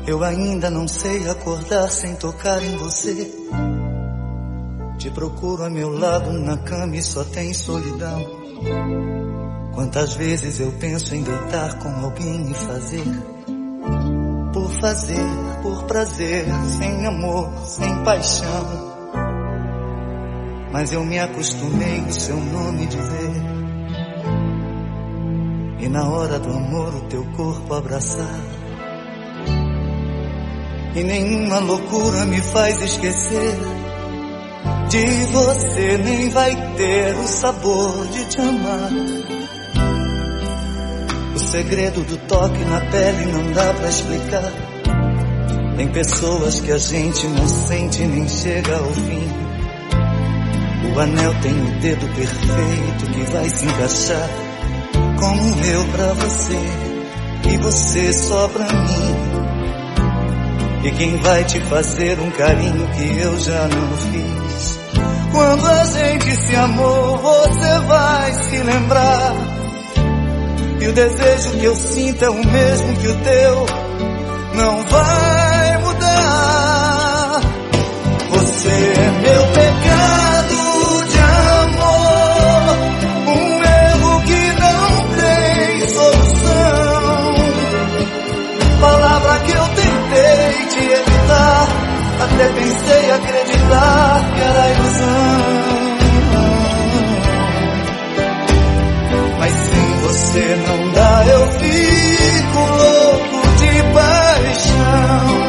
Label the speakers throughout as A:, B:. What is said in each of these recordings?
A: Eu ainda não sei acordar sem tocar em você. Te procuro a meu lado na cama e só tem solidão. Quantas vezes eu penso em deitar com alguém e fazer, por prazer, sem amor, sem paixão. Mas eu me acostumei no seu nome dizer, e na hora do amor o teu corpo abraçar. E nenhuma loucura me faz esquecer de você, nem vai ter o sabor de te amar. O segredo do toque na pele não dá pra explicar. Tem pessoas que a gente não sente nem chega ao fim. O anel tem o dedo perfeito que vai se encaixar, como eu pra você e você só pra mim. E quem vai te fazer um carinho que eu já não fiz? Quando a gente se amou, você vai se lembrar. E o desejo que eu sinto é o mesmo que o teu, não vai mudar. Você é meu pecado de amor, um erro que não tem solução. Palavra que eu tentei te evitar, até pensei acreditar que era ilusão. Mas sem você não dá, eu fico louco de paixão.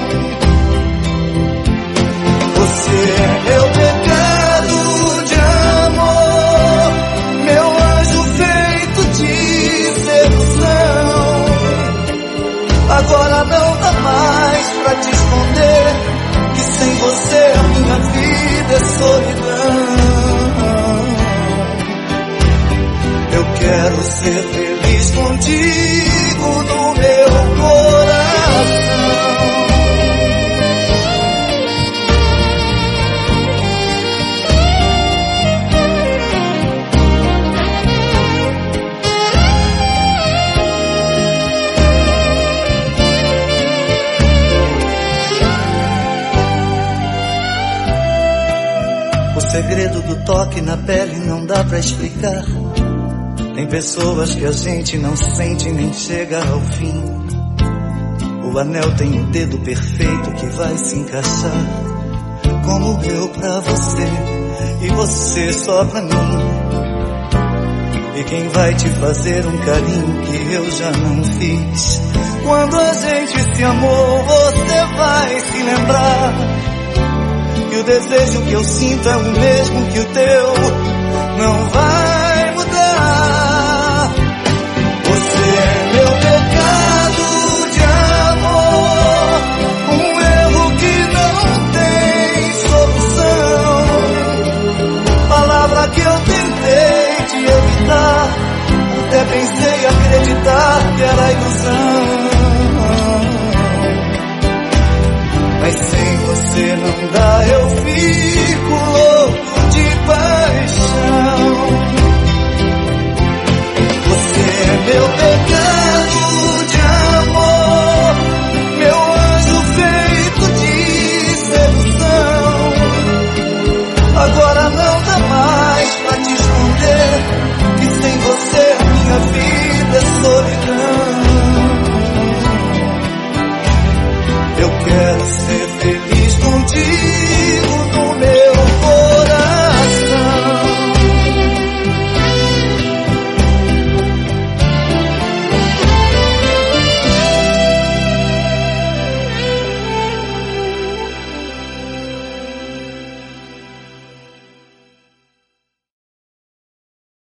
A: Você é meu pecado de amor, meu anjo feito de sedução. Agora não dá mais pra te esconder que sem você a minha vida é solidão. Eu quero ser feliz contigo no meu coração. O segredo do toque na pele não dá pra explicar. Tem pessoas que a gente não sente nem chega ao fim. O anel tem o dedo perfeito que vai se encaixar, como eu pra você e você só pra mim. E quem vai te fazer um carinho que eu já não fiz? Quando a gente se amou, você vai se lembrar. E o desejo que eu sinto é o mesmo que o teu, não vai mudar. Você é meu pecado de amor, um erro que não tem solução. Palavra que eu tentei te evitar, até pensei acreditar que era ilusão. Mas sem você não dá, eu fiz